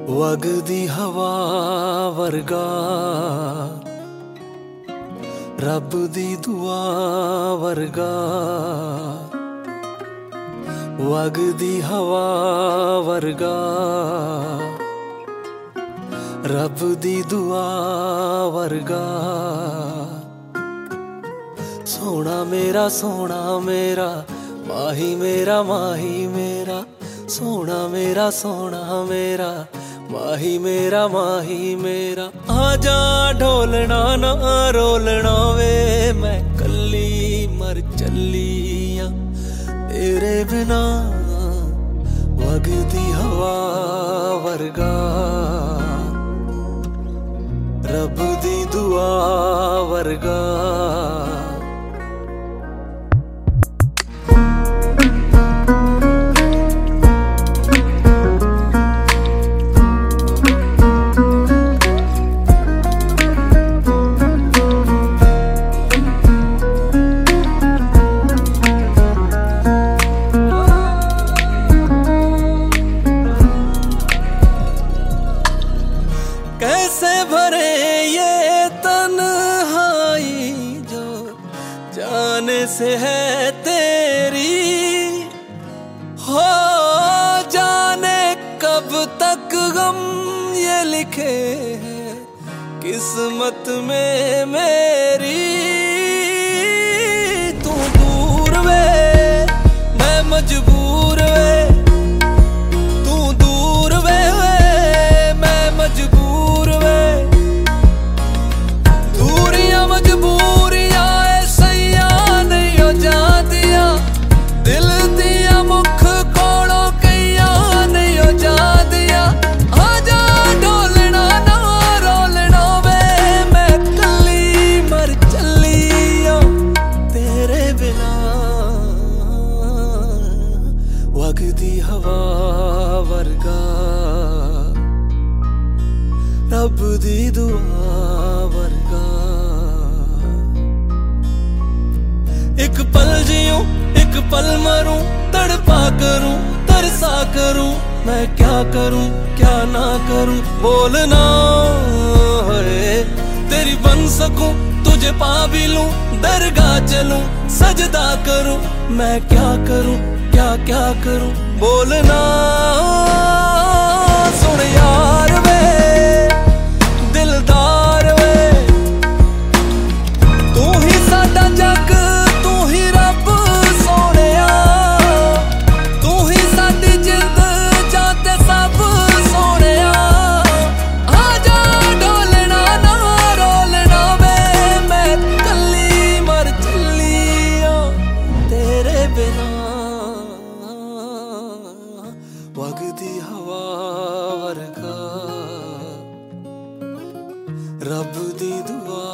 वगदी हवा वर्गा रब दी दुआ वर्गा। वगदी हवा वर्गा रब दी दुआ वर्गा। सोना मेरा माही मेरा सोना मेरा माही मेरा। आजा ढोलना ना रोलना वे, मैं कल्ली मर चलिया तेरे बिना। वगदी हवा वर्गा रब दी दुआ वर्गा। कैसे भरे ये तन्हाई जो जाने से है तेरी। हो जाने कब तक गम ये लिखे हैं किस्मत में मेरी। तू दूर वे मैं मजबूर वे, तू दूर वे मैं मजबूर वे। दूरियां मजबूरियां ऐसिया नहीं हो जादियां, दिल दिया मुख कोड़ों कईया नहीं हो जादियां। आजा ढोलना ना रोलना वे, मैं कल्ली मर चलिया तेरे बिना। वगदी हवा वर्गा रब दी दुआ वर्गा। एक पल जियूं एक पल मरूं, तड़पा करूं तरसा करूं, मैं क्या करूं क्या ना करूं बोलना है। तेरी बन सकूं तुझे पा भी लूं, दरगाह चलूं सजदा करूं, मैं क्या करूं क्या करूं बोलना। सुन यार वे दिलदार वे, तू ही साडा जग तू ही रब सोनिया, तू ही साडी जिंद जाते सब सोनिया। आजा ढोलना ना रोलना वे, मैं कल्ली मर चलिया तेरे बिना। वगदी हवा वर्गा रब दी दुआ